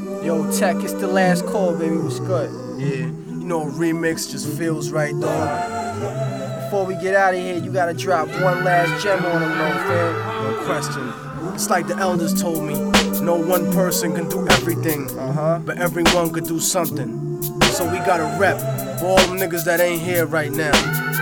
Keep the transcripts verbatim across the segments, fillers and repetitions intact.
Yo, Tech, it's the last call, baby. What's good? Yeah, you know, a remix just feels right, dog. Before we get out of here, you gotta drop one last gem on them, though, fam. No question. It's like the elders told me, no one person can do everything, Uh-huh. but everyone could do something. So we gotta rep for all them niggas that ain't here right now.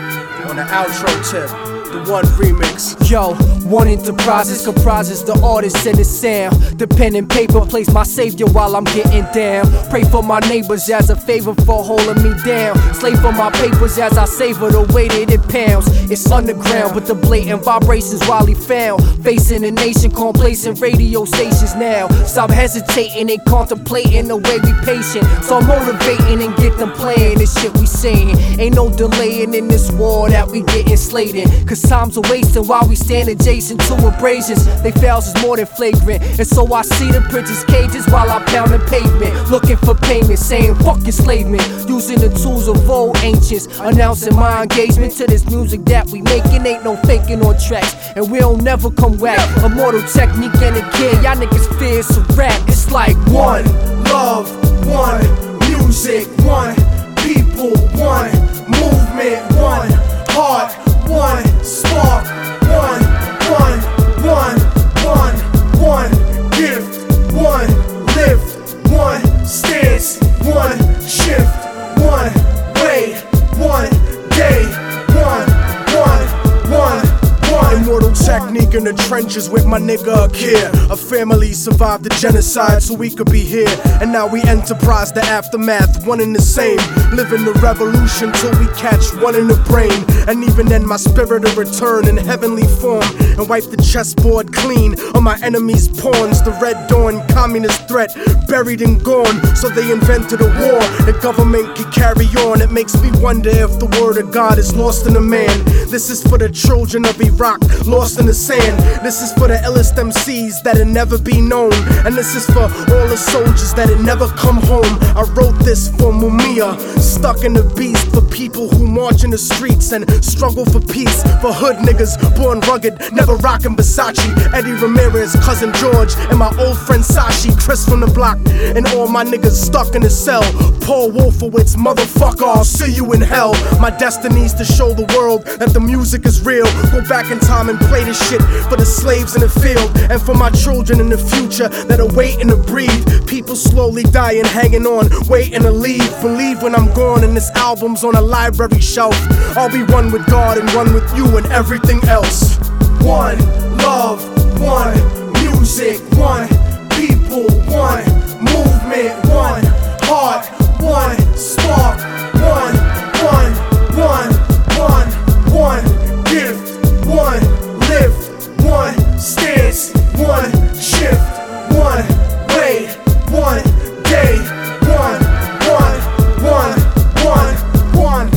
On the outro tip, the one remix. Yo, One Enterprises comprises the artist and the sound. The pen and paper plays my savior while I'm getting down. Pray for my neighbors as a favor for holding me down. Slave for my papers as I savor the weight that it pounds. It's underground, but the blatant vibrations while he found. Facing a nation, complacent radio stations now. Stop hesitating and contemplating the way we patient. So I'm motivating and get them playing this shit we saying. Ain't no delaying in this war that we getting slayed in. Cause time's a wasting while we stand adjacent to abrasions. They fails is more than flagrant. And so I see the prince's cages while I pound the pavement. Looking for payment, saying fuck enslavement. Using the tools of old ancients. Announcing my engagement to this music that we making. Ain't no faking on tracks. And we don't never come whack. Immortal technique and again, y'all niggas fear to rap. It's like one love, one music, one people, one movement, one heart, one spark, one, one, one, one, one gift, one lift, one stance, one shift, one way, one day, one, one, one, one. Immortal technique in the trenches with my nigga Akir. A family survived the genocide so we could be here. And now we enterprise the aftermath, one and the same. Living the revolution till we catch one in the brain. And even then my spirit will return in heavenly form and wipe the chessboard clean on my enemies' pawns. The Red Dawn communist threat buried and gone. So they invented a war the government could carry on. It makes me wonder if the word of God is lost in a man. This is for the children of Iraq, lost in the sand. This is for the illest M Cs that'll never be known. And this is for all the soldiers that'll never come home. I wrote this for Mumia, stuck in the beast. For people who march in the streets and struggle for peace. For hood niggas born rugged, never rockin' Versace. Eddie Ramirez, cousin George, and my old friend Sashi. Chris from the block, and all my niggas stuck in the cell. Paul Wolfowitz, motherfucker, I'll see you in hell. My destiny's to show the world that the music is real. Go back in time and play this shit for the slaves in the field. And for my children in the future that are waiting to breathe. People slowly dying, hanging on, waiting to leave. Believe when I'm gone and this album's on a library shelf, I'll be one with God and one with you and everything else. One love, one music, one people, one movement, one heart, one spark, one, one, one, one, one gift, one lift, one stance, one shift, one way, one day, one, one, one, one, one.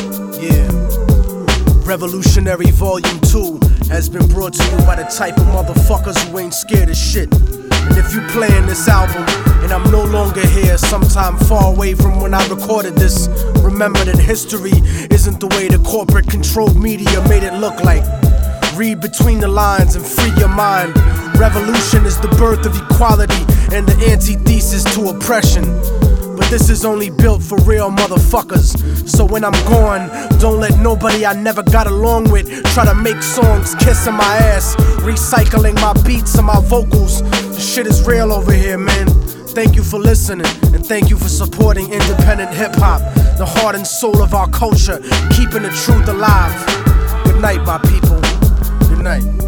Yeah. Revolutionary Volume two has been brought to you by the type of motherfuckers who ain't scared of shit. And if you playing this album and I'm no longer here, sometime far away from when I recorded this, remember that history isn't the way the corporate controlled media made it look like. Read between the lines and free your mind. Revolution is the birth of equality and the antithesis to oppression. But this is only built for real motherfuckers. So when I'm gone, don't let nobody I never got along with try to make songs kissing my ass, recycling my beats and my vocals. The shit is real over here, man. Thank you for listening, and thank you for supporting independent hip-hop, the heart and soul of our culture, keeping the truth alive. Good night, my people. Good night.